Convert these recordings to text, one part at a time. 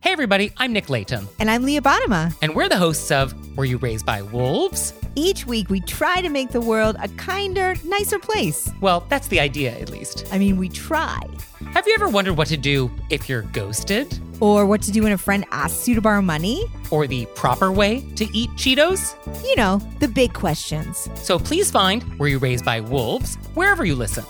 Hey everybody, I'm Nick Layton. And I'm Leah Bottima. And we're the hosts of Were You Raised by Wolves? Each week we try to make the world a kinder, nicer place. Well, that's the idea, at least. I mean, we try. Have you ever wondered what to do if you're ghosted? Or what to do when a friend asks you to borrow money? Or the proper way to eat Cheetos? You know, the big questions. So please find Were You Raised by Wolves wherever you listen.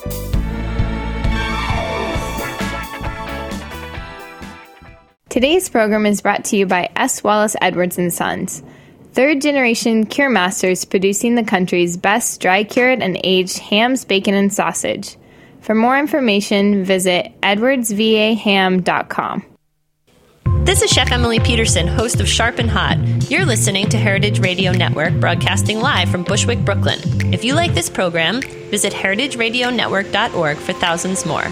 Today's program is brought to you by S. Wallace Edwards & Sons, third-generation cure masters producing the country's best dry-cured and aged hams, bacon, and sausage. For more information, visit edwardsvaham.com. This is Chef Emily Peterson, host of Sharp and Hot. You're listening to Heritage Radio Network, broadcasting live from Bushwick, Brooklyn. If you like this program, visit heritageradionetwork.org for thousands more.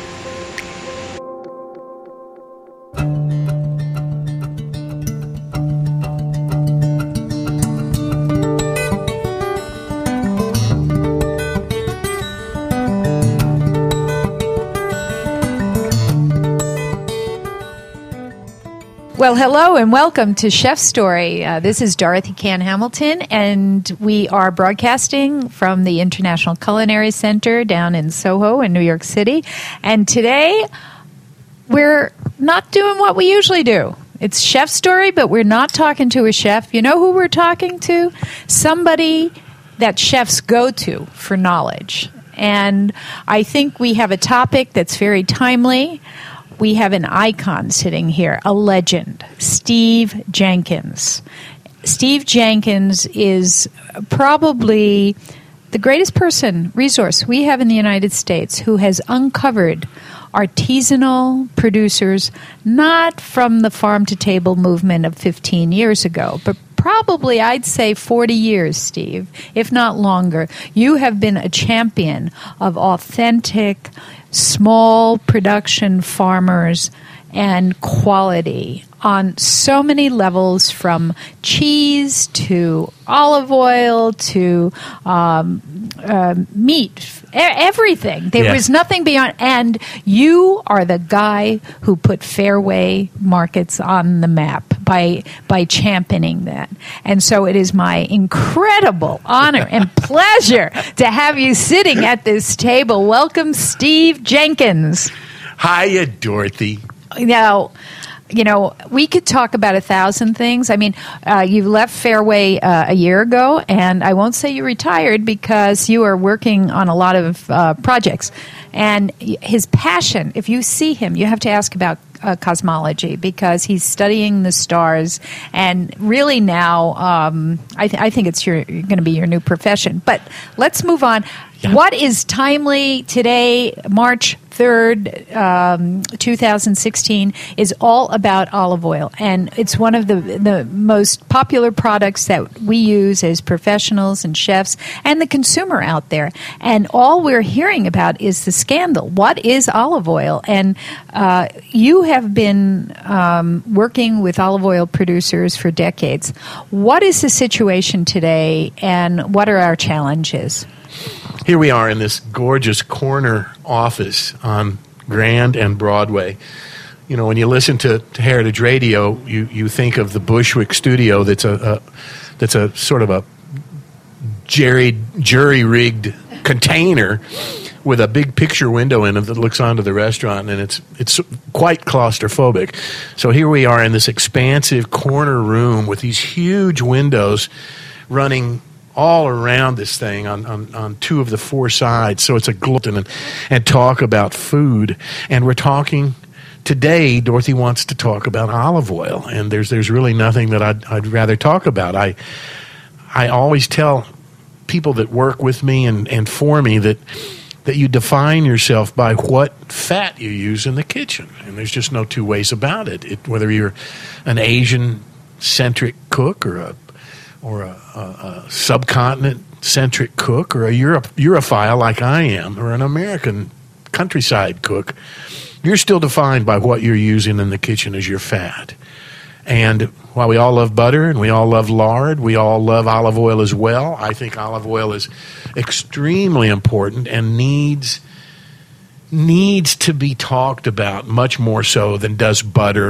Well, hello and welcome to Chef Story. This is Dorothy Cann Hamilton, and we are broadcasting from the International Culinary Center down in Soho in New York City. And today, we're not doing what we usually do. It's Chef Story, but we're not talking to a chef. You know who we're talking to? Somebody that chefs go to for knowledge. And I think we have a topic that's very timely. We have an icon sitting here, a legend, Steve Jenkins. Steve Jenkins is probably the greatest resource we have in the United States who has uncovered artisanal producers, not from the farm-to-table movement of 15 years ago, but probably, I'd say, 40 years, Steve, if not longer. You have been a champion of authentic, small production farmers and quality on so many levels, from cheese to olive oil to meat, everything. There was nothing beyond. And you are the guy who put Fairway Markets on the map by championing that. And so it is my incredible honor and pleasure to have you sitting at this table. Welcome, Steve Jenkins. Hiya, Dorothy. Now, you know, we could talk about 1,000 things. I mean, you left Fairway a year ago, and I won't say you retired because you are working on a lot of projects. And his passion, if you see him, you have to ask about cosmology, because he's studying the stars. And really now, I think it's going to be your new profession. But let's move on. Yeah. What is timely today, March 3rd, 2016, is all about olive oil. And it's one of the most popular products that we use as professionals and chefs and the consumer out there. And all we're hearing about is the scandal. What is olive oil? And you have been working with olive oil producers for decades. What is the situation today, and what are our challenges? Here we are in this gorgeous corner office on Grand and Broadway. You know, when you listen to Heritage Radio, you think of the Bushwick studio that's a sort of a jury-rigged container with a big picture window in it that looks onto the restaurant, and it's quite claustrophobic. So here we are in this expansive corner room with these huge windows running all around this thing on two of the four sides. So it's a glutton and talk about food. And we're talking today, Dorothy wants to talk about olive oil. And there's really nothing that I'd rather talk about. I always tell people that work with me and for me that you define yourself by what fat you use in the kitchen. And there's just no two ways about it. Whether you're an Asian-centric cook or a subcontinent-centric cook, or a Europhile like I am, or an American countryside cook, you're still defined by what you're using in the kitchen as your fat. And while we all love butter and we all love lard, we all love olive oil as well. I think olive oil is extremely important and needs to be talked about much more so than does butter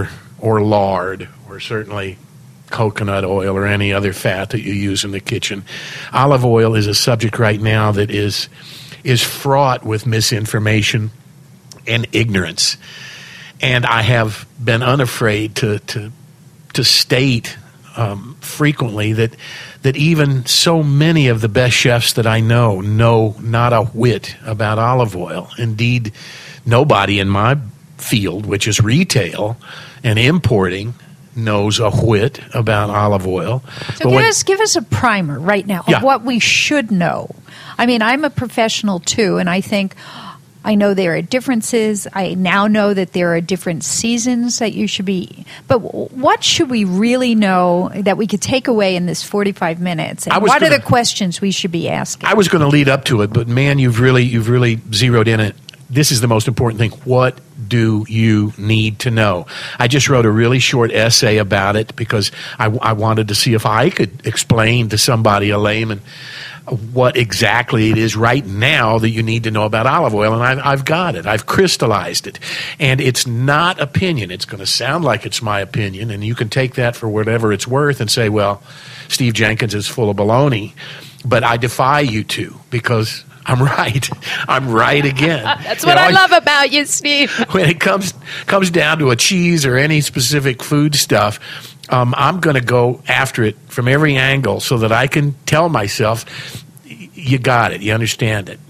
or lard or certainly coconut oil or any other fat that you use in the kitchen. Olive oil is a subject right now that is fraught with misinformation and ignorance. And I have been unafraid to state frequently that even so many of the best chefs that I know not a whit about olive oil. Indeed, nobody in my field, which is retail and importing, knows a whit about olive oil. So give us a primer right now of what we should know. I mean, I'm a professional too, and I know there are differences. I now know that there are different seasons that you should be. But what should we really know that we could take away in this 45 minutes? And what are the questions we should be asking? I was going to lead up to it, but man, you've really zeroed in it. This is the most important thing. What do you need to know? I just wrote a really short essay about it because I wanted to see if I could explain to somebody, a layman, what exactly it is right now that you need to know about olive oil, and I've got it. I've crystallized it. And it's not opinion. It's going to sound like it's my opinion, and you can take that for whatever it's worth and say, well, Steve Jenkins is full of baloney. But I defy you to, because I'm right. I'm right again. That's what I love about you, Steve. When it comes down to a cheese or any specific food stuff, I'm going to go after it from every angle so that I can tell myself, you got it, you understand it,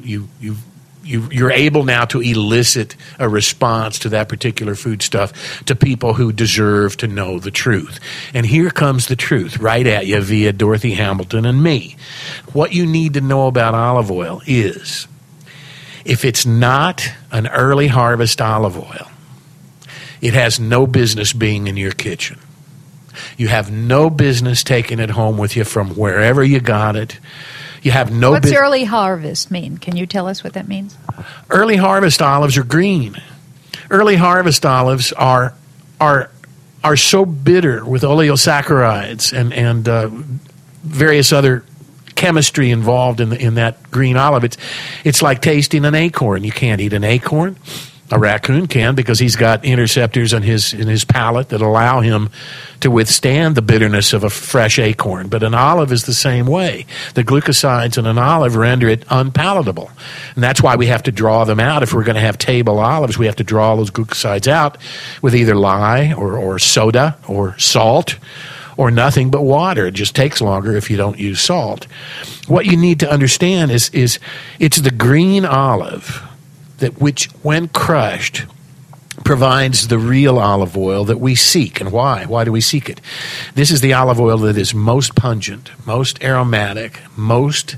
you're able now to elicit a response to that particular food stuff to people who deserve to know the truth. And here comes the truth right at you via Dorothy Hamilton and me. What you need to know about olive oil is, if it's not an early harvest olive oil, it has no business being in your kitchen. You have no business taking it home with you from wherever you got it. You have no. What's early harvest mean? Can you tell us what that means? Early harvest olives are green. Early harvest olives are so bitter with oleosaccharides and various other chemistry involved in that green olive. It's like tasting an acorn. You can't eat an acorn. A raccoon can, because he's got interceptors in his palate that allow him to withstand the bitterness of a fresh acorn. But an olive is the same way. The glucosides in an olive render it unpalatable. And that's why we have to draw them out. If we're going to have table olives, we have to draw those glucosides out with either lye or soda or salt or nothing but water. It just takes longer if you don't use salt. What you need to understand is it's the green olive that which, when crushed, provides the real olive oil that we seek. And why? Why do we seek it? This is the olive oil that is most pungent, most aromatic, most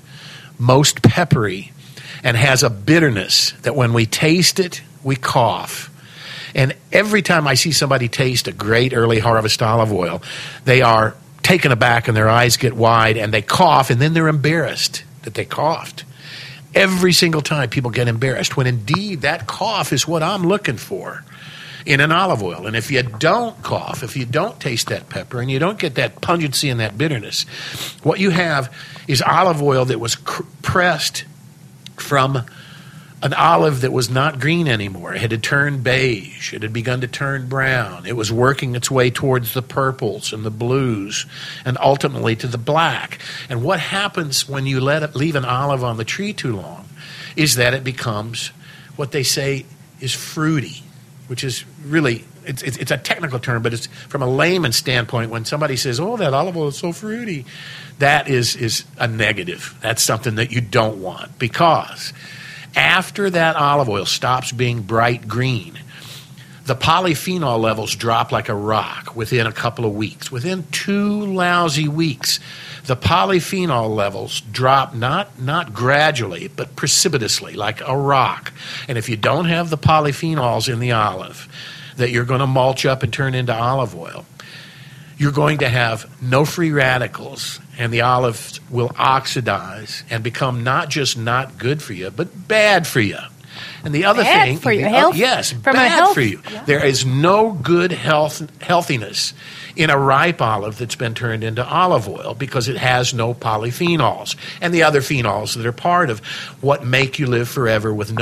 peppery, and has a bitterness that when we taste it, we cough. And every time I see somebody taste a great early harvest olive oil, they are taken aback and their eyes get wide and they cough, and then they're embarrassed that they coughed. Every single time people get embarrassed, when indeed that cough is what I'm looking for in an olive oil. And if you don't cough, if you don't taste that pepper, and you don't get that pungency and that bitterness, what you have is olive oil that was pressed from an olive that was not green anymore. It had turned beige. It had begun to turn brown. It was working its way towards the purples and the blues and ultimately to the black. And what happens when you leave an olive on the tree too long is that it becomes what they say is fruity, which is really, it's a technical term, but it's from a layman's standpoint. When somebody says, oh, that olive oil is so fruity, that is a negative. That's something that you don't want, because after that olive oil stops being bright green, the polyphenol levels drop like a rock within a couple of weeks. Within 2 lousy weeks, the polyphenol levels drop not gradually, but precipitously, like a rock. And if you don't have the polyphenols in the olive that you're going to mulch up and turn into olive oil, you're going to have no free radicals, and the olives will oxidize and become not just not good for you, but bad for you. And the other bad thing, for your health? Yes, From bad a health, for you. yeah. There is no good healthiness in a ripe olive that's been turned into olive oil, because it has no polyphenols and the other phenols that are part of what make you live forever with no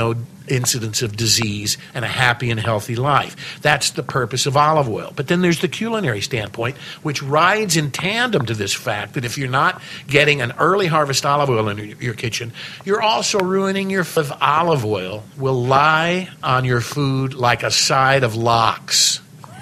incidence of disease and a happy and healthy life. That's the purpose of olive oil. But then there's the culinary standpoint, which rides in tandem to this fact that if you're not getting an early harvest olive oil in your kitchen, you're also ruining your food. Olive oil will lie on your food like a side of lox.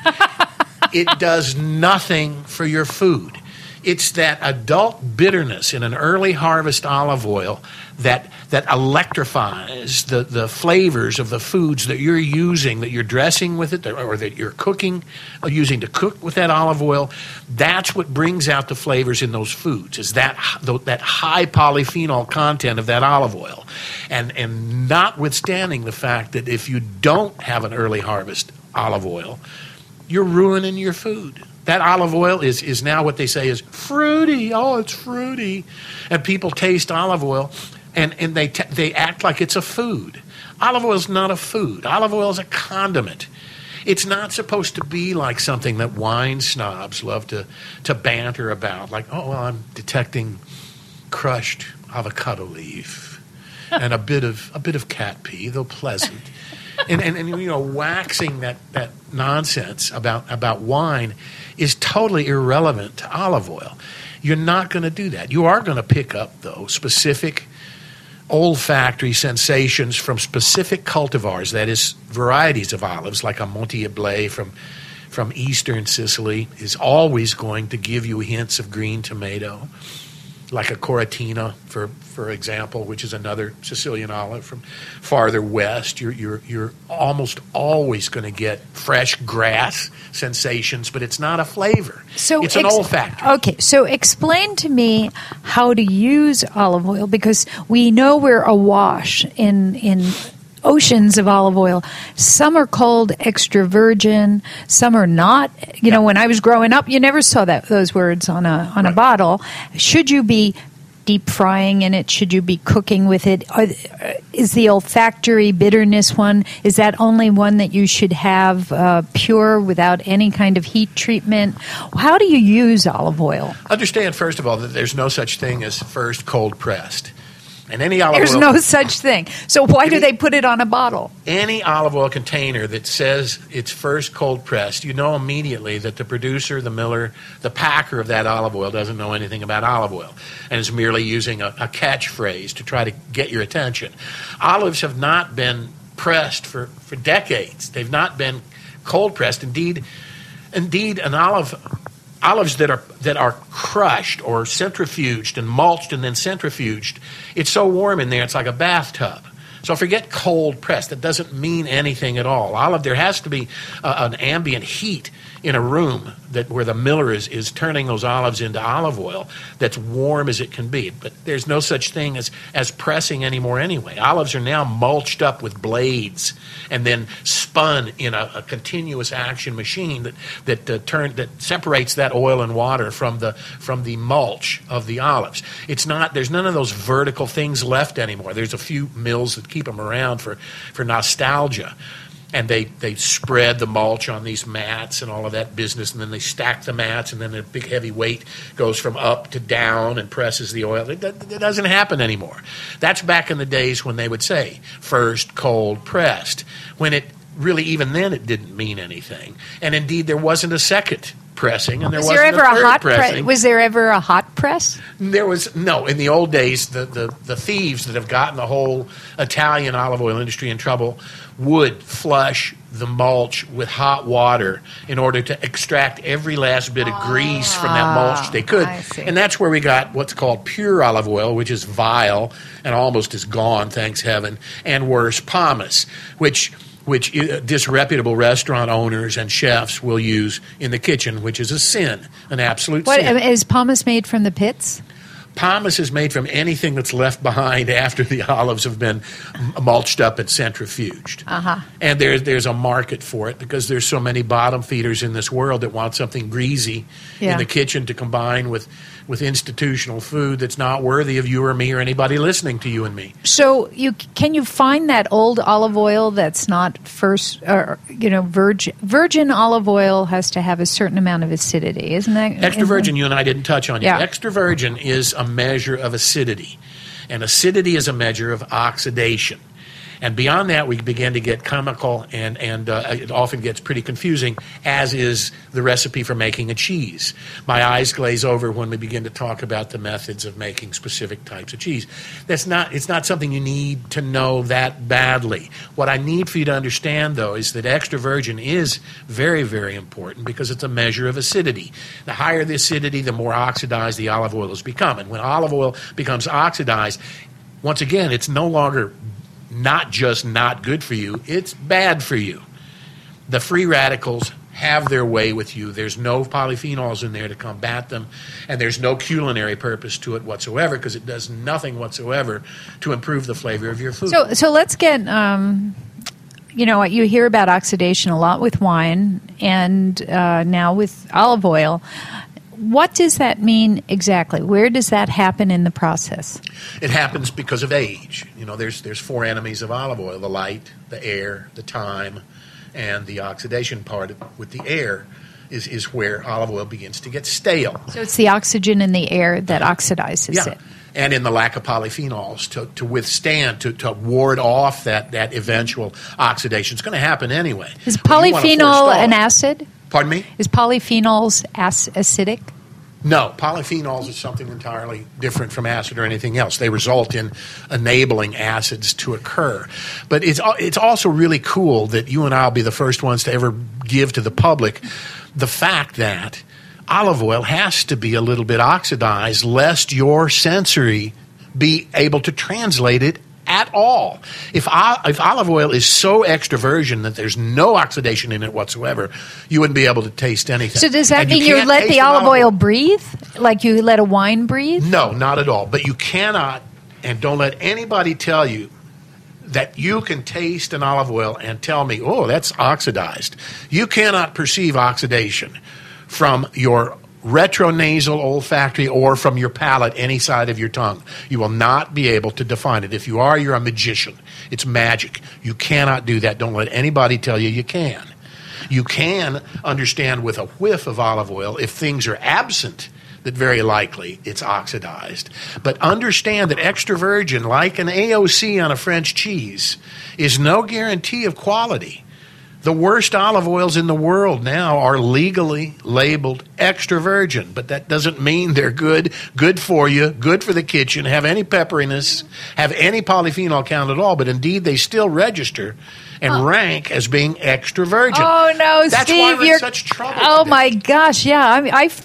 It does nothing for your food. It's that adult bitterness in an early harvest olive oil that electrifies the flavors of the foods that you're using, that you're dressing with it, or that you're cooking, using to cook with that olive oil. That's what brings out the flavors in those foods, is that high polyphenol content of that olive oil. And notwithstanding the fact that if you don't have an early harvest olive oil, you're ruining your food. That olive oil is now what they say is fruity. Oh, it's fruity. And people taste olive oil, and they act like it's a food. Olive oil is not a food. Olive oil is a condiment. It's not supposed to be like something that wine snobs love to banter about. Like, oh, well, I'm detecting crushed avocado leaf and a bit of cat pee, though pleasant. And waxing that nonsense about wine is totally irrelevant to olive oil. You're not going to do that. You are going to pick up, though, specific olfactory sensations from specific cultivars, that is, varieties of olives, like a Montiablé from eastern Sicily is always going to give you hints of green tomato, like a Coratina, for example, which is another Sicilian olive from farther west. You're almost always going to get fresh grass sensations, but it's not a flavor. So it's an olfactory. Okay, so explain to me how to use olive oil, because we know we're awash in oceans of olive oil. Some are called extra virgin, some are not. You know, when I was growing up, you never saw those words on a bottle. Should you be deep frying in it? Should you be cooking with it? Is the olfactory bitterness one, is that only one that you should have pure without any kind of heat treatment? How do you use olive oil? Understand, first of all, that there's no such thing as first cold pressed. And any olive There's oil, no such thing. So why do they put it on a bottle? Any olive oil container that says it's first cold pressed, you know immediately that the producer, the miller, the packer of that olive oil doesn't know anything about olive oil and is merely using a catchphrase to try to get your attention. Olives have not been pressed for decades. They've not been cold pressed. Indeed, olives that are crushed or centrifuged and mulched and then centrifuged, it's so warm in there it's like a bathtub. So forget cold pressed. That doesn't mean anything at all. There has to be an ambient heat in a room where the miller is turning those olives into olive oil that's warm as it can be. But there's no such thing as pressing anymore anyway. Olives are now mulched up with blades and then spun in a continuous action machine that separates that oil and water from the mulch of the olives. There's none of those vertical things left anymore. There's a few mills that keep them around for nostalgia. And they spread the mulch on these mats and all of that business, and then they stack the mats, and then a big heavy weight goes from up to down and presses the oil. It doesn't happen anymore. That's back in the days when they would say first cold pressed, when it really, even then, it didn't mean anything. And indeed, there wasn't a second pressing, and there wasn't a third pressing. Was there ever a hot press? There was no. In the old days, the thieves that have gotten the whole Italian olive oil industry in trouble would flush the mulch with hot water in order to extract every last bit of grease from that mulch they could. And that's where we got what's called pure olive oil, which is vile and almost is gone, thanks heaven, and worse, pomace, which disreputable restaurant owners and chefs will use in the kitchen, which is a sin, an absolute sin. Is pomace made from the pits? Pomace is made from anything that's left behind after the olives have been mulched up and centrifuged. And there's a market for it because there's so many bottom feeders in this world that want something greasy in the kitchen to combine with institutional food that's not worthy of you or me or anybody listening to you and me. So can you find that old olive oil that's not virgin olive oil has to have a certain amount of acidity, isn't that? Extra virgin, you and I didn't touch on yet. Yeah. Extra virgin is a measure of acidity, and acidity is a measure of oxidation. And beyond that, we begin to get chemical, and it often gets pretty confusing, as is the recipe for making a cheese. My eyes glaze over when we begin to talk about the methods of making specific types of cheese. It's not something you need to know that badly. What I need for you to understand, though, is that extra virgin is very, very important because it's a measure of acidity. The higher the acidity, the more oxidized the olive oil has become. And when olive oil becomes oxidized, once again, it's no longer not just not good for you, it's bad for you. The free radicals have their way with you. There's no polyphenols in there to combat them, and there's no culinary purpose to it whatsoever because it does nothing whatsoever to improve the flavor of your food. So let's get, you hear about oxidation a lot with wine and now with olive oil. What does that mean exactly? Where does that happen in the process? It happens because of age. There's 4 enemies of olive oil: the light, the air, the time, and the oxidation part with the air is where olive oil begins to get stale. So it's the oxygen in the air that oxidizes it. And in the lack of polyphenols to withstand, to ward off that eventual oxidation. It's going to happen anyway. Is polyphenol an acid? Pardon me? Is polyphenols acidic? No, polyphenols is something entirely different from acid or anything else. They result in enabling acids to occur. But it's also really cool that you and I will be the first ones to ever give to the public the fact that olive oil has to be a little bit oxidized lest your sensory be able to translate it at all. If olive oil is so extra virgin that there's no oxidation in it whatsoever, you wouldn't be able to taste anything. So does that mean you let the olive oil breathe? Like you let a wine breathe? No, not at all. But you cannot, and don't let anybody tell you that you can taste an olive oil and tell me, oh, that's oxidized. You cannot perceive oxidation from your retronasal olfactory or from your palate, any side of your tongue. You will not be able to define it. If you are, you're a magician. It's magic. You cannot do that. Don't let anybody tell you you can. You can understand with a whiff of olive oil if things are absent that very likely it's oxidized. But understand that extra virgin, like an AOC on a French cheese, is no guarantee of quality. The worst olive oils in the world now are legally labeled extra virgin, but that doesn't mean they're good for you, good for the kitchen, have any pepperiness, have any polyphenol count at all, but indeed they still register and rank as being extra virgin. Oh, no, That's Steve, why we're in such trouble Oh, today. my gosh, yeah.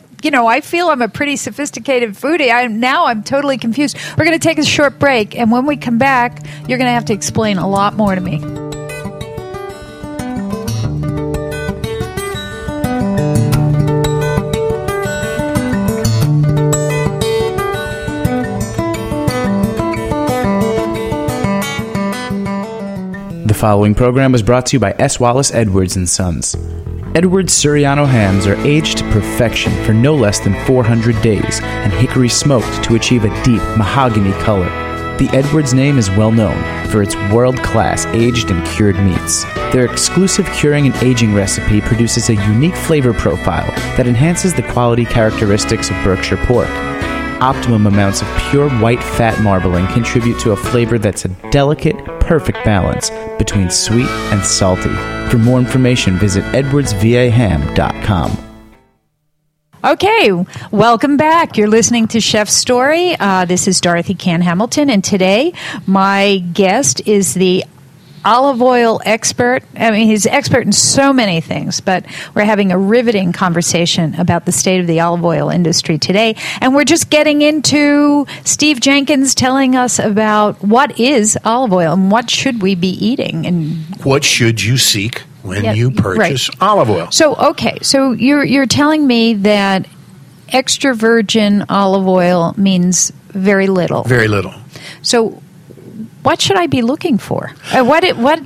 I feel I'm a pretty sophisticated foodie. I'm totally confused. We're going to take a short break, and when we come back, you're going to have to explain a lot more to me. The following program was brought to you by S. Wallace Edwards & Sons. Edwards Suriano hams are aged to perfection for no less than 400 days and hickory smoked to achieve a deep mahogany color. The Edwards name is well known for its world-class aged and cured meats. Their exclusive curing and aging recipe produces a unique flavor profile that enhances the quality characteristics of Berkshire pork. Optimum amounts of pure white fat marbling contribute to a flavor that's a delicate, perfect balance between sweet and salty. For more information, visit edwardsvaham.com. Okay, welcome back. You're listening to Chef's Story. This is Dorothy Cann Hamilton, and today my guest is the olive oil expert. I mean, he's expert in so many things, but we're having a riveting conversation about the state of the olive oil industry today. And we're just getting into Steve Jenkins telling us about what is olive oil and what should we be eating. And what should you seek when you purchase olive oil? So you're telling me that extra virgin olive oil means very little. Very little. So what should I be looking for? How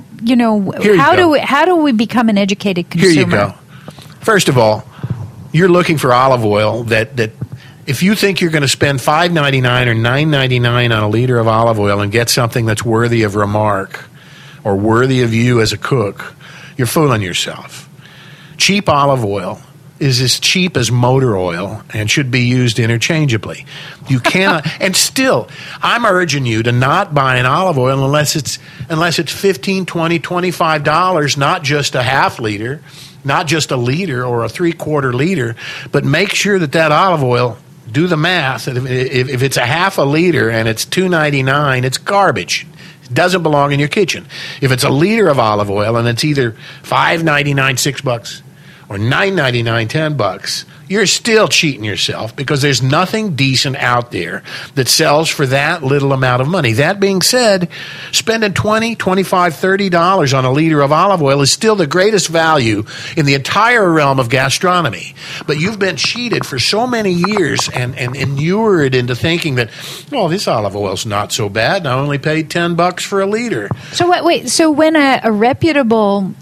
do we become an educated consumer? Here you go. First of all, you're looking for olive oil that if you think you're going to spend $5.99 or $9.99 on a liter of olive oil and get something that's worthy of remark or worthy of you as a cook, you're fooling yourself. Cheap olive oil is as cheap as motor oil and should be used interchangeably. You cannot, and still, I'm urging you to not buy an olive oil unless it's $15, $20, $25, not just a half liter, not just a liter or a 3/4 liter, but make sure that olive oil, do the math. If it's a half a liter and it's $2.99, it's garbage. It doesn't belong in your kitchen. If it's a liter of olive oil and it's either $5.99, $6, or $9.99, $10, you're still cheating yourself because there's nothing decent out there that sells for that little amount of money. That being said, spending $20, $25, $30 on a liter of olive oil is still the greatest value in the entire realm of gastronomy. But you've been cheated for so many years and inured into thinking that, oh, this olive oil's not so bad. I only paid $10 for a liter. So wait. So when a reputable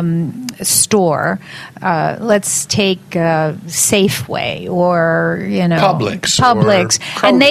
store, let's take Safeway or Publix,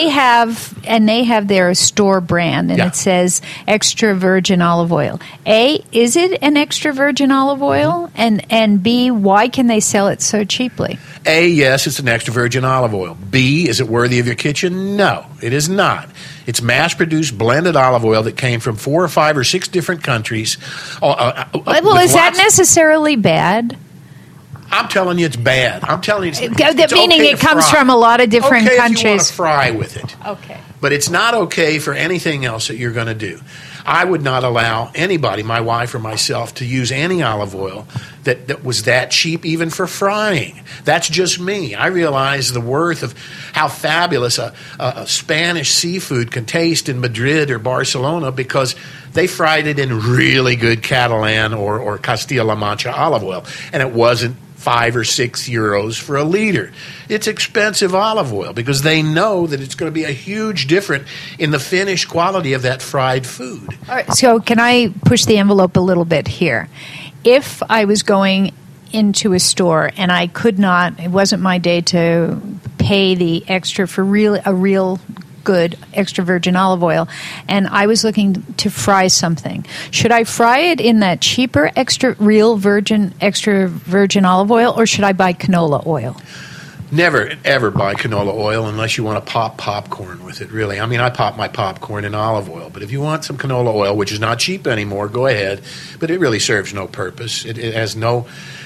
and they have their store brand, and it says extra virgin olive oil. A, is it an extra virgin olive oil? And B, why can they sell it so cheaply? A, yes, it's an extra virgin olive oil. B, is it worthy of your kitchen? No, it is not. It's mass-produced blended olive oil that came from 4 or 5 or 6 different countries. Well, is that necessarily bad? I'm telling you it's bad. I'm telling you it's meaning okay it comes from a lot of different countries. If you want to fry with it. Okay. But it's not okay for anything else that you're going to do. I would not allow anybody, my wife or myself, to use any olive oil that was that cheap even for frying. That's just me. I realize the worth of how fabulous a Spanish seafood can taste in Madrid or Barcelona because they fried it in really good Catalan or Castilla-La Mancha olive oil, and it wasn't 5 or 6 euros for a liter. It's expensive olive oil because they know that it's going to be a huge difference in the finished quality of that fried food. All right, so can I push the envelope a little bit here? If I was going into a store and I could not, it wasn't my day to pay the extra for a real good extra virgin olive oil, and I was looking to fry something, should I fry it in that cheaper extra virgin olive oil, or should I buy canola oil? Never, ever buy canola oil unless you want to pop popcorn with it, really. I mean, I pop my popcorn in olive oil, but if you want some canola oil, which is not cheap anymore, go ahead, but it really serves no purpose. It has no,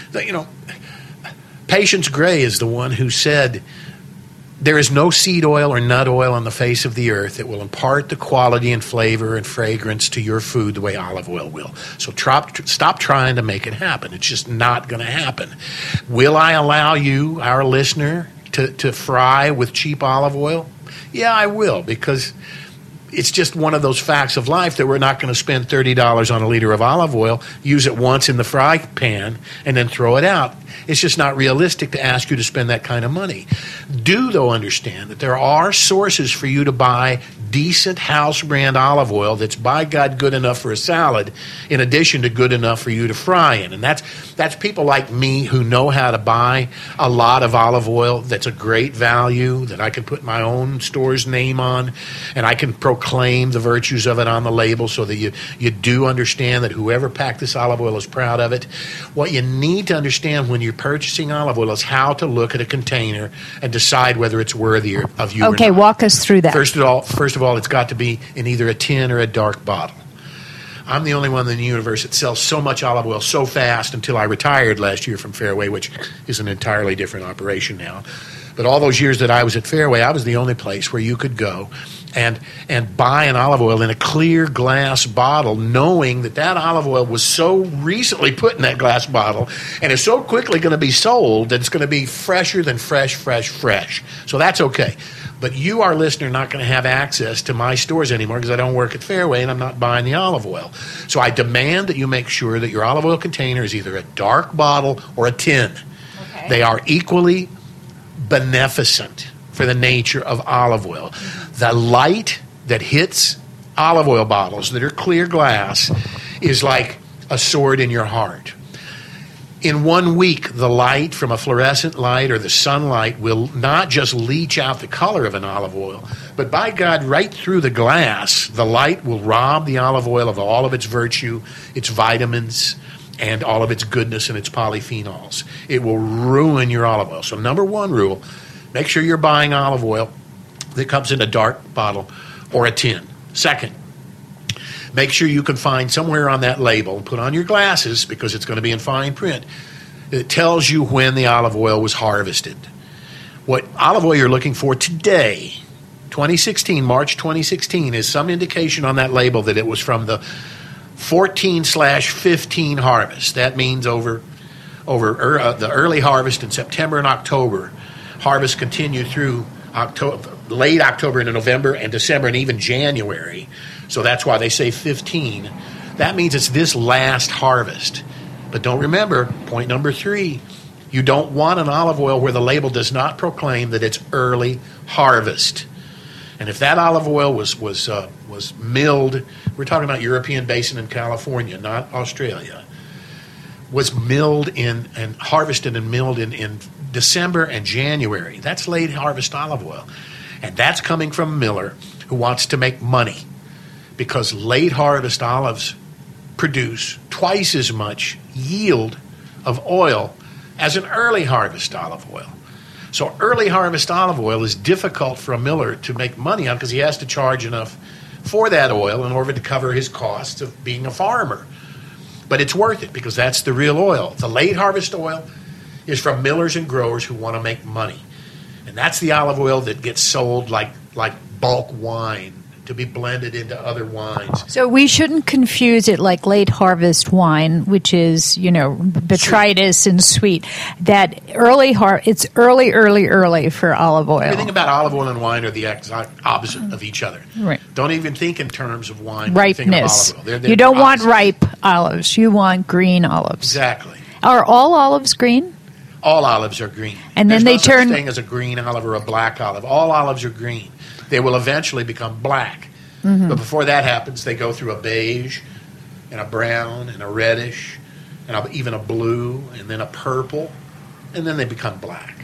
Patience Gray is the one who said, there is no seed oil or nut oil on the face of the earth that will impart the quality and flavor and fragrance to your food the way olive oil will. So stop trying to make it happen. It's just not going to happen. Will I allow you, our listener, to fry with cheap olive oil? Yeah, I will, because it's just one of those facts of life that we're not going to spend $30 on a liter of olive oil, use it once in the fry pan, and then throw it out. It's just not realistic to ask you to spend that kind of money. Do, though, understand that there are sources for you to buy decent house brand olive oil that's, by God, good enough for a salad, in addition to good enough for you to fry in. And that's people like me who know how to buy a lot of olive oil that's a great value, that I can put my own store's name on, and I can proclaim the virtues of it on the label so that you do understand that whoever packed this olive oil is proud of it. What you need to understand when you're purchasing olive oil is how to look at a container and decide whether it's worthy of you or not. Okay, walk us through that. First of all, it's got to be in either a tin or a dark bottle. I'm the only one in the universe that sells so much olive oil so fast until I retired last year from Fairway, which is an entirely different operation now. But all those years that I was at Fairway, I was the only place where you could go and buy an olive oil in a clear glass bottle, knowing that olive oil was so recently put in that glass bottle and is so quickly going to be sold that it's going to be fresher than fresh. So that's okay. But you, our listener, are not going to have access to my stores anymore because I don't work at Fairway and I'm not buying the olive oil. So I demand that you make sure that your olive oil container is either a dark bottle or a tin. Okay. They are equally beneficent for the nature of olive oil. The light that hits olive oil bottles that are clear glass is like a sword in your heart. In 1 week, the light from a fluorescent light or the sunlight will not just leach out the color of an olive oil, but by God, right through the glass, the light will rob the olive oil of all of its virtue, its vitamins, and all of its goodness and its polyphenols. It will ruin your olive oil. So number one rule, make sure you're buying olive oil that comes in a dark bottle or a tin. Second, make sure you can find somewhere on that label, and put on your glasses because it's going to be in fine print, it tells you when the olive oil was harvested. What olive oil you're looking for today, 2016, March 2016, is some indication on that label that it was from the 14/15 harvest. That means over the early harvest in September and October. Harvest continued through late October into November and December and even January. So that's why they say 15. That means it's this last harvest. But don't remember, point number 3, you don't want an olive oil where the label does not proclaim that it's early harvest. And if that olive oil was milled, we're talking about European basin in California, not Australia, was milled and harvested and milled in December and January. That's late harvest olive oil. And that's coming from a miller who wants to make money, because late harvest olives produce twice as much yield of oil as an early harvest olive oil. So early harvest olive oil is difficult for a miller to make money on because he has to charge enough for that oil in order to cover his costs of being a farmer. But it's worth it because that's the real oil. The late harvest oil is from millers and growers who want to make money. And that's the olive oil that gets sold like bulk wine to be blended into other wines. So we shouldn't confuse it like late harvest wine, which is, botrytis and sweet. That it's early for olive oil. Everything about olive oil and wine are the exact opposite of each other. Right. Don't even think in terms of wine. Ripeness. Think of olive oil. You don't want ripe olives. You want green olives. Exactly. Are all olives green? All olives are green. And then There's they no such thing as a green olive or a black olive. All olives are green. They will eventually become black. Mm-hmm. But before that happens, they go through a beige and a brown and a reddish and even a blue and then a purple, and then they become black.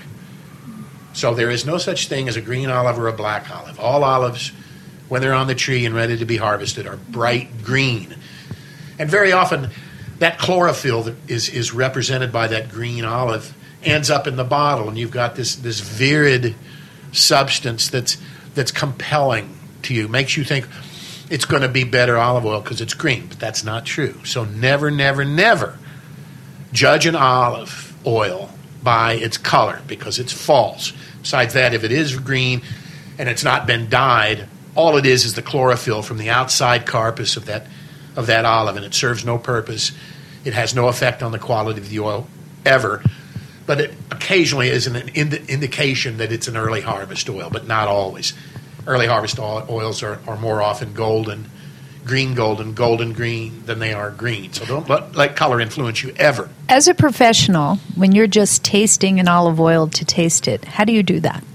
So there is no such thing as a green olive or a black olive. All olives, when they're on the tree and ready to be harvested, are bright green. And very often, that chlorophyll that is represented by that green olive ends up in the bottle, and you've got this virid substance that's compelling to you, makes you think it's going to be better olive oil because it's green, but that's not true. So never, never, never judge an olive oil by its color because it's false. Besides that, if it is green and it's not been dyed, all it is the chlorophyll from the outside carcass of that olive, and it serves no purpose. It has no effect on the quality of the oil ever, but it occasionally is an indication that it's an early harvest oil, but not always. Early harvest oils are more often golden green than they are green. So don't let color influence you ever. As a professional, when you're just tasting an olive oil to taste it, how do you do that?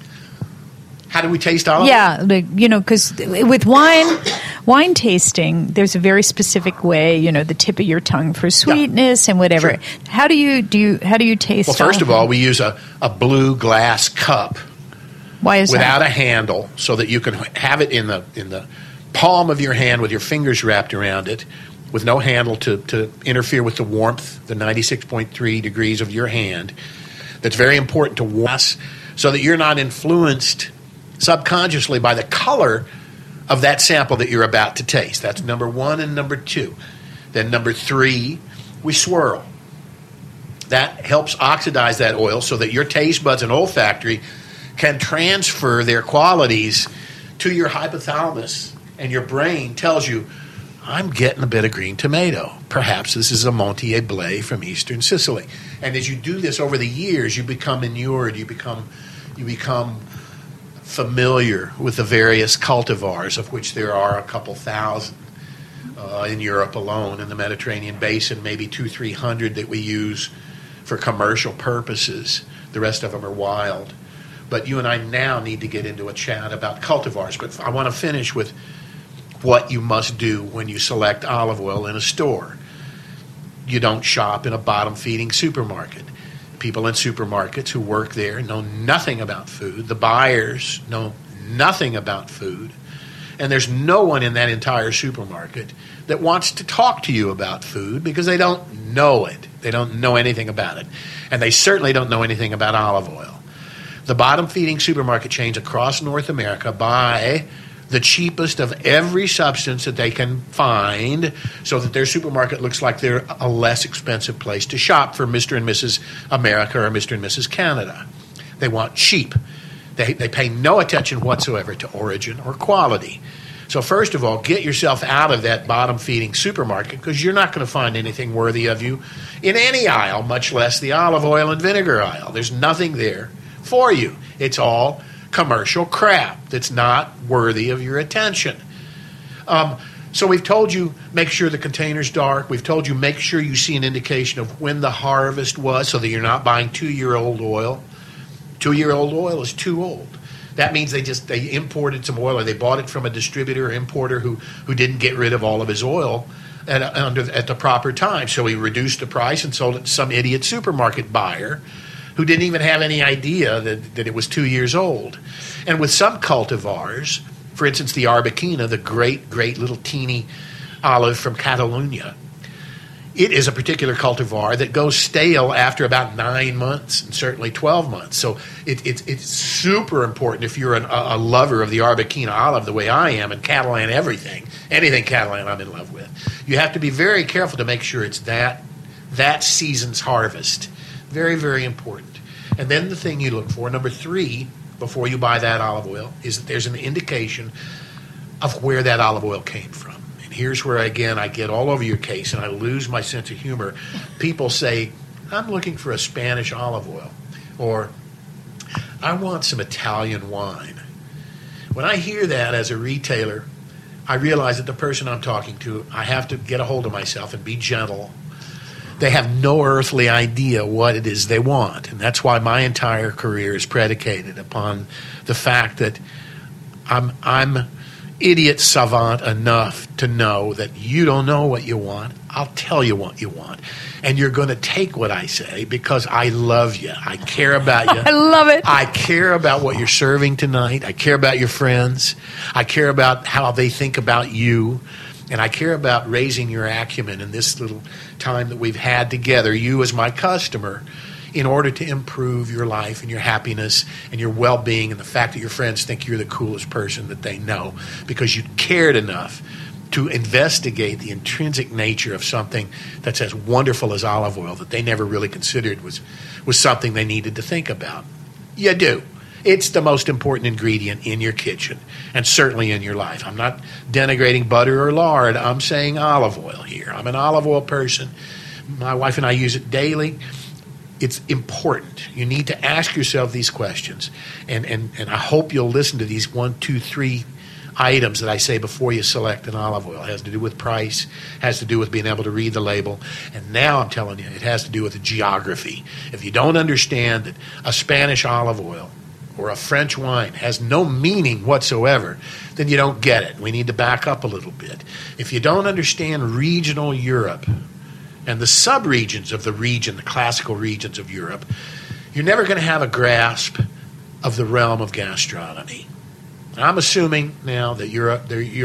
How do we taste olive oil? Yeah, because with wine tasting, there's a very specific way, the tip of your tongue for sweetness and whatever. Sure. How do you taste? Well, first of all, we use a blue glass cup. Why is without that? a handle, so that you can have it in the palm of your hand with your fingers wrapped around it, with no handle to interfere with the warmth, the 96.3 degrees of your hand. That's very important to wash, so that you're not influenced subconsciously by the color of that sample that you're about to taste. That's number 1 and number 2. Then number 3, we swirl. That helps oxidize that oil so that your taste buds and olfactory can transfer their qualities to your hypothalamus, and your brain tells you, I'm getting a bit of green tomato. Perhaps this is a Montier from eastern Sicily. And as you do this over the years, you become inured, you become familiar with the various cultivars, of which there are a couple thousand in Europe alone, in the Mediterranean basin, maybe 200-300 that we use for commercial purposes. The rest of them are wild. But you and I now need to get into a chat about cultivars. But I want to finish with what you must do when you select olive oil in a store. You don't shop in a bottom-feeding supermarket. People in supermarkets who work there know nothing about food. The buyers know nothing about food. And there's no one in that entire supermarket that wants to talk to you about food because they don't know it. They don't know anything about it. And they certainly don't know anything about olive oil. The bottom-feeding supermarket chains across North America buy the cheapest of every substance that they can find so that their supermarket looks like they're a less expensive place to shop for Mr. and Mrs. America or Mr. and Mrs. Canada. They want cheap. They pay no attention whatsoever to origin or quality. So first of all, get yourself out of that bottom-feeding supermarket because you're not going to find anything worthy of you in any aisle, much less the olive oil and vinegar aisle. There's nothing there for you. It's all commercial crap that's not worthy of your attention. So we've told you make sure the container's dark. We've told you make sure you see an indication of when the harvest was so that you're not buying 2-year-old oil. 2-year-old oil is too old. That means they imported some oil or they bought it from a distributor or importer who didn't get rid of all of his oil at the proper time. So he reduced the price and sold it to some idiot supermarket buyer who didn't even have any idea that it was 2 years old. And with some cultivars, for instance, the Arbequina, the great, great little teeny olive from Catalonia, it is a particular cultivar that goes stale after about 9 months and certainly 12 months. So it's super important if you're a lover of the Arbequina olive the way I am, and Catalan anything Catalan I'm in love with. You have to be very careful to make sure it's that season's harvest. Very, very important. And then the thing you look for, number 3, before you buy that olive oil, is that there's an indication of where that olive oil came from. And here's where, again, I get all over your case and I lose my sense of humor. People say, I'm looking for a Spanish olive oil, or I want some Italian wine. When I hear that as a retailer, I realize that the person I'm talking to, I have to get a hold of myself and be gentle. They have no earthly idea what it is they want. And that's why my entire career is predicated upon the fact that I'm idiot savant enough to know that you don't know what you want. I'll tell you what you want. And you're going to take what I say because I love you. I care about you. I love it. I care about what you're serving tonight. I care about your friends. I care about how they think about you. And I care about raising your acumen in this little time that we've had together, you as my customer, in order to improve your life and your happiness and your well-being and the fact that your friends think you're the coolest person that they know because you cared enough to investigate the intrinsic nature of something that's as wonderful as olive oil that they never really considered was something they needed to think about. You do. It's the most important ingredient in your kitchen and certainly in your life. I'm not denigrating butter or lard. I'm saying olive oil here. I'm an olive oil person. My wife and I use it daily. It's important. You need to ask yourself these questions. And I hope you'll listen to these 1, 2, 3 items that I say before you select an olive oil. It has to do with price, has to do with being able to read the label, and now I'm telling you, it has to do with the geography. If you don't understand that a Spanish olive oil or a French wine has no meaning whatsoever, then you don't get it. We need to back up a little bit. If you don't understand regional Europe and the subregions of the region, the classical regions of Europe, you're never going to have a grasp of the realm of gastronomy. I'm assuming now that you're a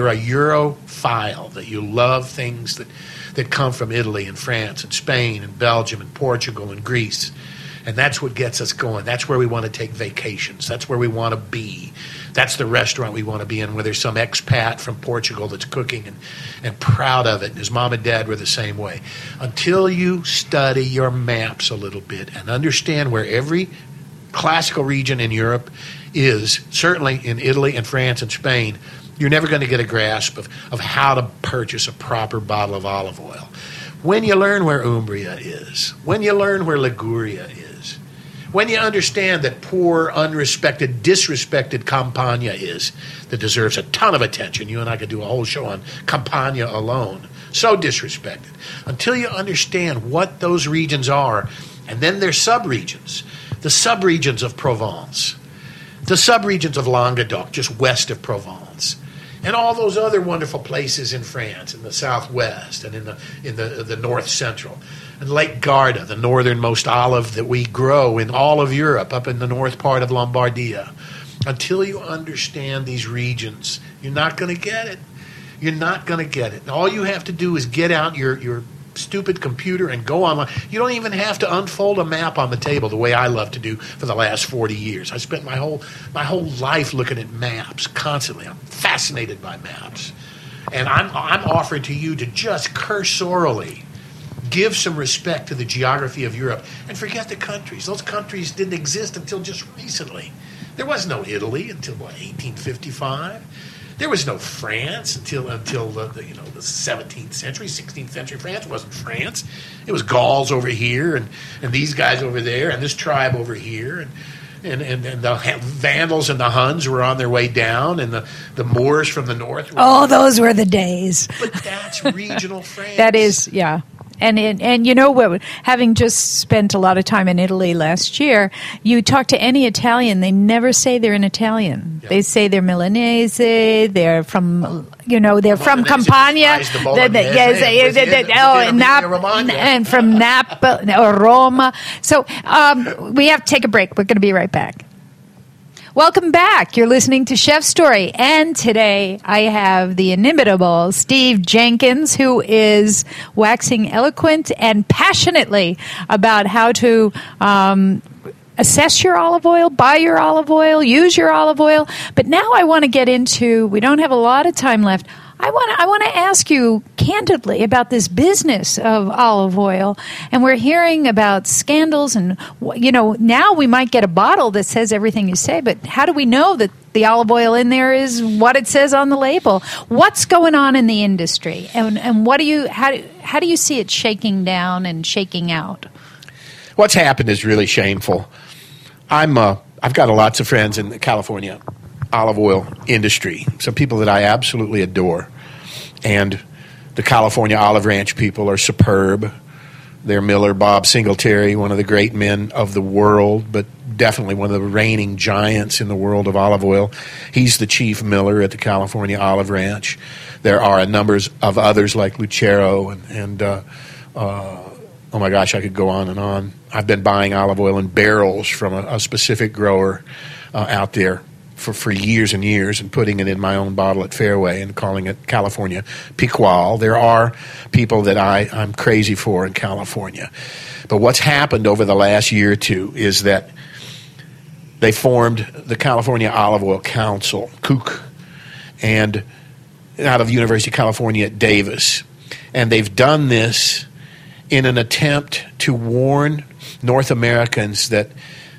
Europhile, that you love things that come from Italy and France and Spain and Belgium and Portugal and Greece. And that's what gets us going. That's where we want to take vacations. That's where we want to be. That's the restaurant we want to be in where there's some expat from Portugal that's cooking and proud of it. And his mom and dad were the same way. Until you study your maps a little bit and understand where every classical region in Europe is, certainly in Italy and France and Spain, you're never going to get a grasp of how to purchase a proper bottle of olive oil. When you learn where Umbria is, when you learn where Liguria is, when you understand that poor, unrespected, disrespected Campania is, that deserves a ton of attention. You and I could do a whole show on Campania alone. So disrespected. Until you understand what those regions are, and then their subregions, the subregions of Provence, the subregions of Languedoc, just west of Provence, and all those other wonderful places in France, in the southwest and in the north central, and Lake Garda, the northernmost olive that we grow in all of Europe, up in the north part of Lombardia, until you understand these regions, you're not going to get it. You're not going to get it. And all you have to do is get out your stupid computer and go online. You don't even have to unfold a map on the table the way I love to do for the last 40 years. I spent my whole life looking at maps constantly. I'm fascinated by maps. And I'm offering to you to just cursorily give some respect to the geography of Europe and forget the countries. Those countries didn't exist until just recently. There was no Italy until 1855. There was no France until the 17th century, 16th century. France wasn't France. It was Gauls over here and these guys over there and this tribe over here. And the Vandals and the Huns were on their way down, and the Moors from the north. Those were the days. But that's regional France. That is, yeah. And you know what? Having just spent a lot of time in Italy last year, you talk to any Italian, they never say they're an Italian. Yep. They say they're Milanese. They're from from Campania. And from Napa or Roma. So we have to take a break. We're going to be right back. Welcome back. You're listening to Chef Story, and today I have the inimitable Steve Jenkins, who is waxing eloquent and passionately about how to assess your olive oil, buy your olive oil, use your olive oil. But now I want to get into, we don't have a lot of time left, I want to ask you candidly about this business of olive oil. And we're hearing about scandals and, now we might get a bottle that says everything you say, but how do we know that the olive oil in there is what it says on the label? What's going on in the industry? And how do you see it shaking down and shaking out? What's happened is really shameful. I've got lots of friends in the California olive oil industry, some people that I absolutely adore. And the California Olive Ranch people are superb. Their miller, Bob Singletary, one of the great men of the world, but definitely one of the reigning giants in the world of olive oil. He's the chief miller at the California Olive Ranch. There are a number of others like Lucero and oh my gosh, I could go on and on. I've been buying olive oil in barrels from a specific grower out there for years and years and putting it in my own bottle at Fairway and calling it California Picual. There are people that I'm crazy for in California. But what's happened over the last year or two is that they formed the California Olive Oil Council, COOC, and out of University of California at Davis. And they've done this in an attempt to warn North Americans that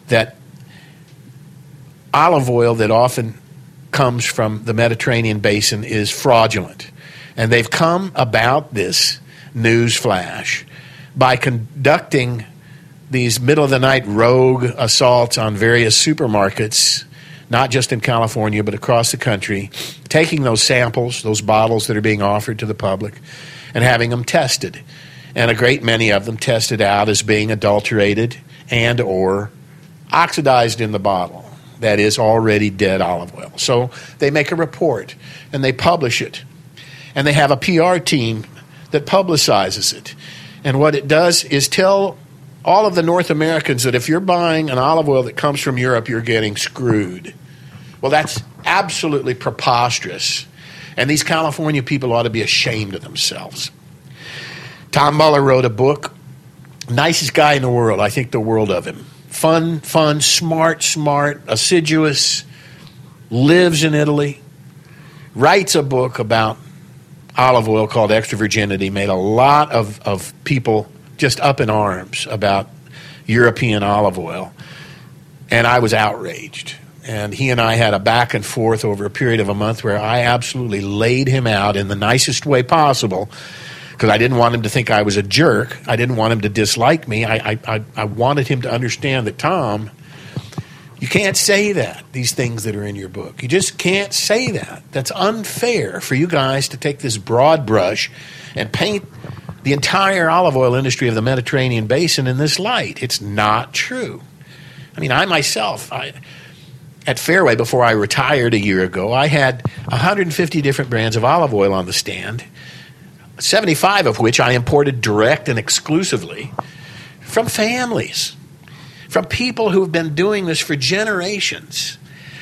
olive oil that often comes from the Mediterranean basin is fraudulent. And they've come about this news flash by conducting these middle-of-the-night rogue assaults on various supermarkets, not just in California but across the country, taking those samples, those bottles that are being offered to the public, and having them tested. And a great many of them tested out as being adulterated and or oxidized in the bottle. That is already dead olive oil. So they make a report and they publish it. And they have a PR team that publicizes it. And what it does is tell all of the North Americans that if you're buying an olive oil that comes from Europe, you're getting screwed. Well, that's absolutely preposterous. And these California people ought to be ashamed of themselves. Tom Muller wrote a book, nicest guy in the world. I think the world of him. Fun, smart, assiduous, lives in Italy, writes a book about olive oil called Extra Virginity, made a lot of people just up in arms about European olive oil. And I was outraged. And he and I had a back and forth over a period of a month where I absolutely laid him out in the nicest way possible, because I didn't want him to think I was a jerk. I didn't want him to dislike me. I wanted him to understand that, Tom, you can't say that, these things that are in your book. You just can't say that. That's unfair for you guys to take this broad brush and paint the entire olive oil industry of the Mediterranean basin in this light. It's not true. I mean, I myself, at Fairway, before I retired a year ago, I had 150 different brands of olive oil on the stand, 75 of which I imported direct and exclusively from families, from people who have been doing this for generations.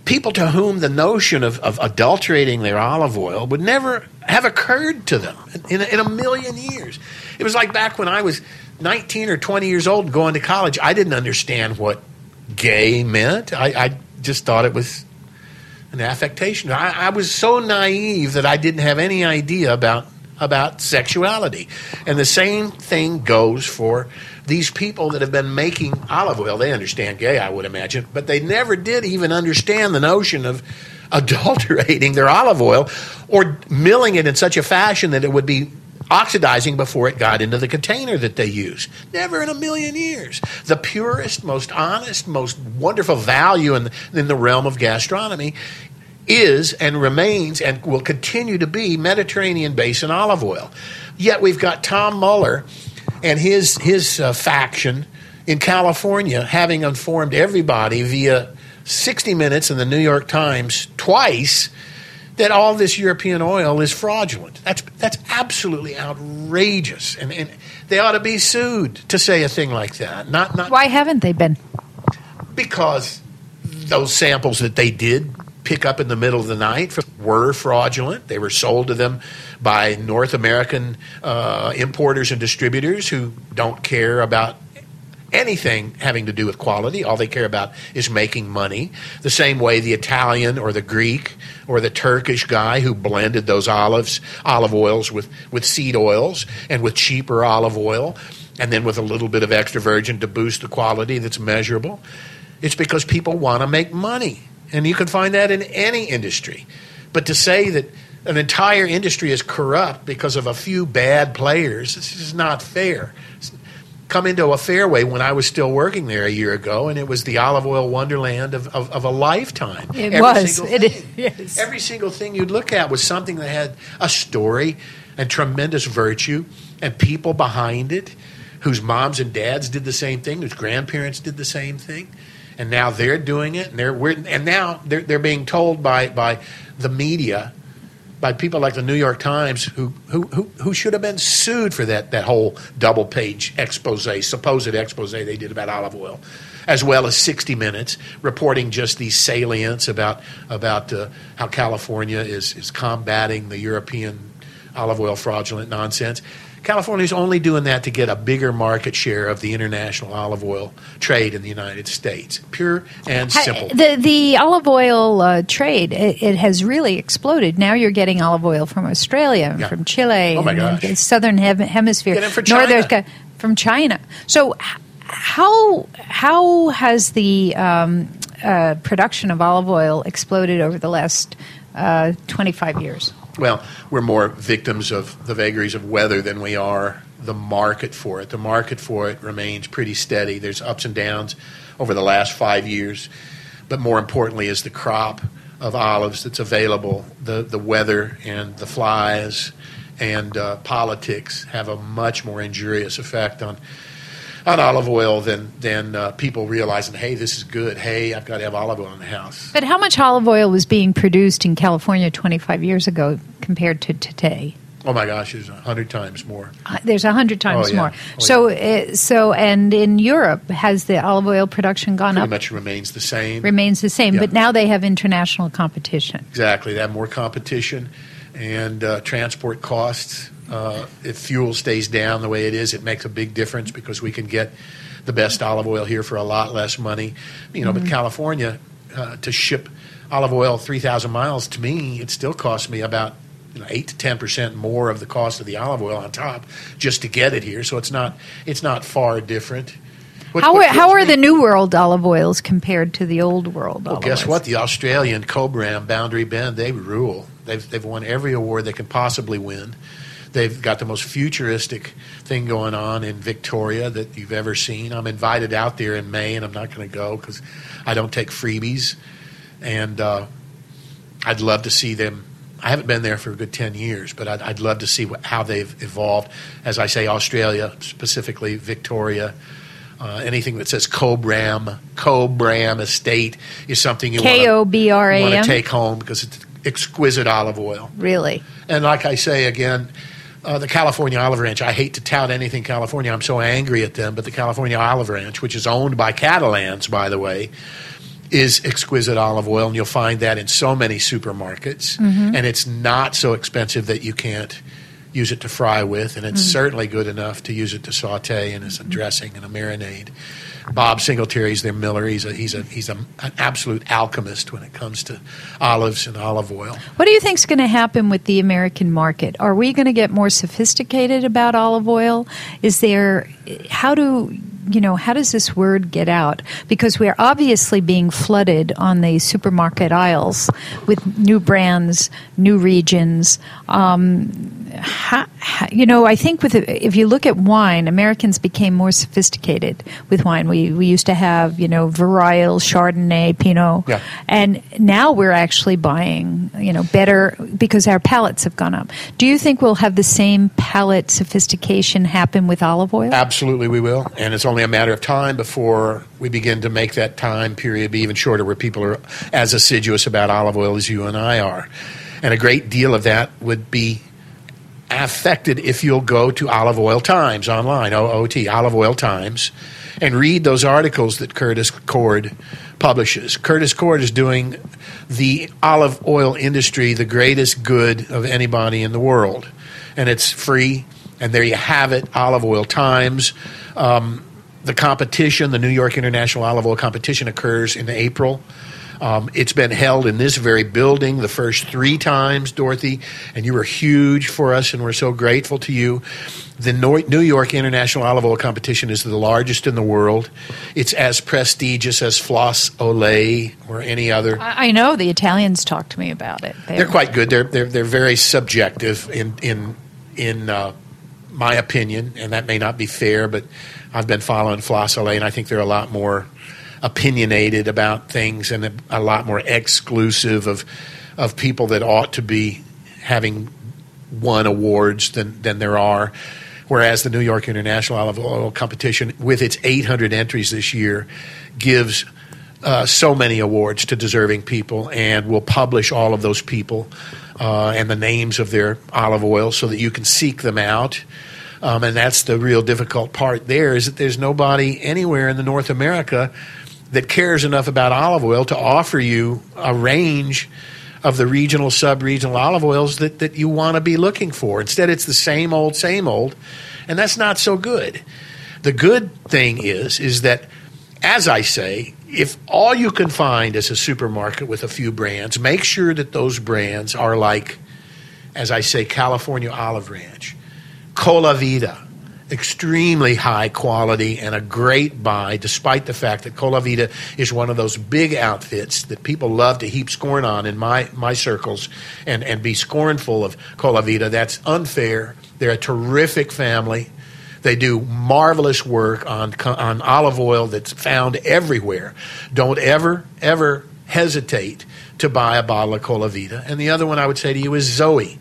people to whom the notion of adulterating their olive oil would never have occurred to them in a million years. It was like back when I was 19 or 20 years old and going to college. I didn't understand what gay meant. I just thought it was an affectation. I was so naive that I didn't have any idea about sexuality. And the same thing goes for these people that have been making olive oil. They understand gay, I would imagine, but they never did even understand the notion of adulterating their olive oil or milling it in such a fashion that it would be oxidizing before it got into the container that they use. Never in a million years. The purest, most honest, most wonderful value in the realm of gastronomy is and remains and will continue to be Mediterranean basin olive oil. Yet we've got Tom Mueller and his faction in California having informed everybody via 60 Minutes and the New York Times twice that all this European oil is fraudulent. That's absolutely outrageous, and they ought to be sued to say a thing like that. Not Why haven't they been? Because those samples that they did pick up in the middle of the night were fraudulent. They were sold to them by North American importers and distributors who don't care about anything having to do with quality. All they care about is making money. The same way the Italian or the Greek or the Turkish guy who blended those olive oils with seed oils and with cheaper olive oil and then with a little bit of extra virgin to boost the quality that's measurable. It's because people want to make money. And you can find that in any industry. But to say that an entire industry is corrupt because of a few bad players, this is not fair. Come into a Fairway when I was still working there a year ago, and it was the olive oil wonderland of a lifetime. Every single thing you'd look at was something that had a story and tremendous virtue and people behind it whose moms and dads did the same thing, whose grandparents did the same thing. And now they're doing it, and now they're being told by the media, by people like the New York Times, who should have been sued for that whole double-page supposed expose they did about olive oil, as well as 60 Minutes reporting just these salients about how California is combating the European olive oil fraudulent nonsense. California's only doing that to get a bigger market share of the international olive oil trade in the United States. Pure and simple. The olive oil trade, it has really exploded. Now you're getting olive oil from Australia and from Chile and the southern hemisphere. Get it from China. From China. So how has the production of olive oil exploded over the last 25 years? Well, we're more victims of the vagaries of weather than we are the market for it. The market for it remains pretty steady. There's ups and downs over the last 5 years, but more importantly is the crop of olives that's available. The weather and the flies and politics have a much more injurious effect on olive oil than people realizing, hey, this is good. Hey, I've got to have olive oil in the house. But how much olive oil was being produced in California 25 years ago compared to today? Oh my gosh, there's 100 times more. There's 100 times more. So and in Europe, has the olive oil production gone up? Pretty much remains the same. Remains the same, but now they have international competition. Exactly. They have more competition and transport costs. If fuel stays down the way it is, it makes a big difference because we can get the best olive oil here for a lot less money. But California, to ship olive oil 3,000 miles, to me, it still costs me about 8 to 10% more of the cost of the olive oil on top just to get it here. So it's not far different. How are the New World olive oils compared to the Old World olive oils? Well, guess what? The Australian Cobram, Boundary Bend, they rule. They've won every award they can possibly win. They've got the most futuristic thing going on in Victoria that you've ever seen. I'm invited out there in May, and I'm not going to go because I don't take freebies. And I'd love to see them. I haven't been there for a good 10 years, but I'd love to see how they've evolved. As I say, Australia, specifically Victoria. Anything that says Cobram Estate is something you want to take home because it's exquisite olive oil. Really? And like I say again, the California Olive Ranch, I hate to tout anything California. I'm so angry at them, but the California Olive Ranch, which is owned by Catalans, by the way, is exquisite olive oil, and you'll find that in so many supermarkets. And it's not so expensive that you can't use it to fry with, and it's certainly good enough to use it to saute and as a dressing and a marinade. Bob Singletary's their miller. He's an absolute alchemist when it comes to olives and olive oil. What do you think is going to happen with the American market? Are we going to get more sophisticated about olive oil? How does this word get out? Because we're obviously being flooded on the supermarket aisles with new brands, new regions. I think if you look at wine, Americans became more sophisticated with wine. We used to have, varietal, Chardonnay, Pinot. Yeah. And now we're actually buying, better because our palates have gone up. Do you think we'll have the same palate sophistication happen with olive oil? Absolutely we will. And it's only a matter of time before we begin to make that time period be even shorter where people are as assiduous about olive oil as you and I are. And a great deal of that would be affected if you'll go to Olive Oil Times online, OOT, Olive Oil Times, and read those articles that Curtis Cord publishes. Curtis Cord is doing the olive oil industry the greatest good of anybody in the world. And it's free, and there you have it, Olive Oil Times. The competition, the New York International Olive Oil Competition, occurs in April. It's been held in this very building the first 3 times, Dorothy, and you were huge for us, and we're so grateful to you. The New York International Olive Oil Competition is the largest in the world. It's as prestigious as Flos Olay or any other. I know the Italians talk to me about it. They're quite good. They're very subjective in my opinion, and that may not be fair, but I've been following Flos Olay, and I think they're a lot more opinionated about things and a lot more exclusive of people that ought to be having won awards than there are. Whereas the New York International Olive Oil Competition, with its 800 entries this year, gives so many awards to deserving people and will publish all of those people and the names of their olive oil so that you can seek them out. And that's the real difficult part there, is that there's nobody anywhere in the North America that cares enough about olive oil to offer you a range of the regional, sub-regional olive oils that you want to be looking for. Instead, it's the same old, and that's not so good. The good thing is that, as I say, if all you can find is a supermarket with a few brands, make sure that those brands are like, as I say, California Olive Ranch, Cola Vida, extremely high quality and a great buy, despite the fact that Cola Vida is one of those big outfits that people love to heap scorn on in my circles and be scornful of Cola Vida. That's unfair. They're a terrific family. They do marvelous work on olive oil that's found everywhere. Don't ever hesitate to buy a bottle of Cola Vida. And the other one I would say to you is Zoe.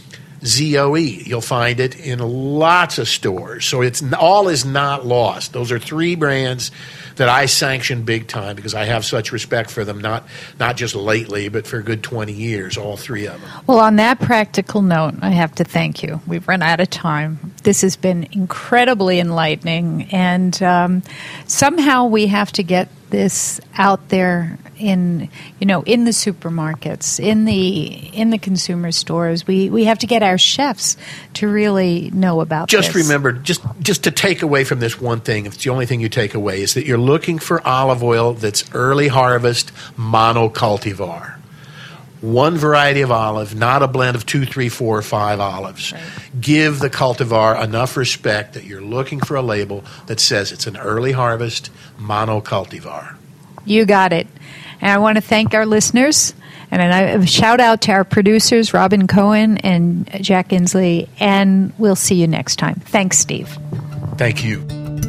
ZOE. You'll find it in lots of stores. So all is not lost. Those are 3 brands that I sanction big time because I have such respect for them, not just lately, but for a good 20 years, all 3 of them. Well, on that practical note, I have to thank you. We've run out of time. This has been incredibly enlightening, and somehow we have to get this out there in the supermarkets, in the consumer stores. We have to get our chefs to really know about this. Just remember, just to take away from this one thing, if it's the only thing you take away, is that you're looking for olive oil that's early harvest monocultivar. One variety of olive, not a blend of 2, 3, 4, or 5 olives. Right. Give the cultivar enough respect that you're looking for a label that says it's an early harvest monocultivar. You got it. And I want to thank our listeners. And a shout out to our producers, Robin Cohen and Jack Inslee. And we'll see you next time. Thanks, Steve. Thank you.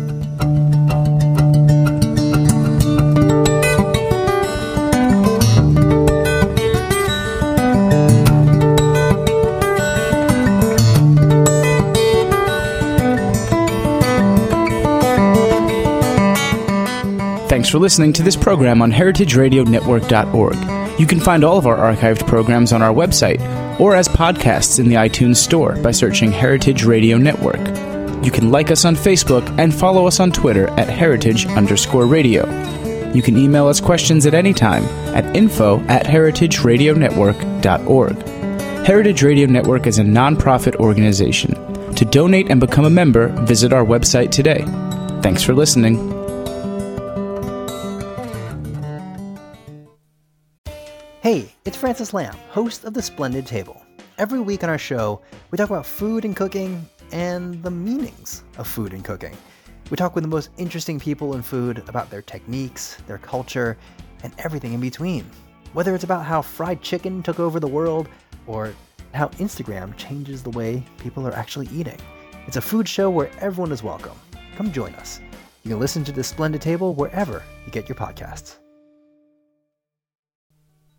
Thanks for listening to this program on heritageradionetwork.org. You can find all of our archived programs on our website or as podcasts in the iTunes Store by searching Heritage Radio Network. You can like us on Facebook and follow us on Twitter at @heritage_radio. You can email us questions at any time at info@heritageradionetwork.org. Heritage Radio Network is a nonprofit organization. To donate and become a member, visit our website today. Thanks for listening. Hey, it's Francis Lamb, host of The Splendid Table. Every week on our show, we talk about food and cooking and the meanings of food and cooking. We talk with the most interesting people in food about their techniques, their culture, and everything in between. Whether it's about how fried chicken took over the world or how Instagram changes the way people are actually eating. It's a food show where everyone is welcome. Come join us. You can listen to The Splendid Table wherever you get your podcasts.